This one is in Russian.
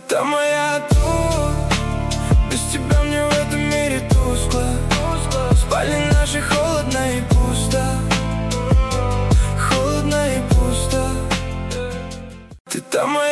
та моя тут. Без тебя мне в этом мире тускло. Спальня наша холодна и пусто. Холодно и пусто. Ты та моя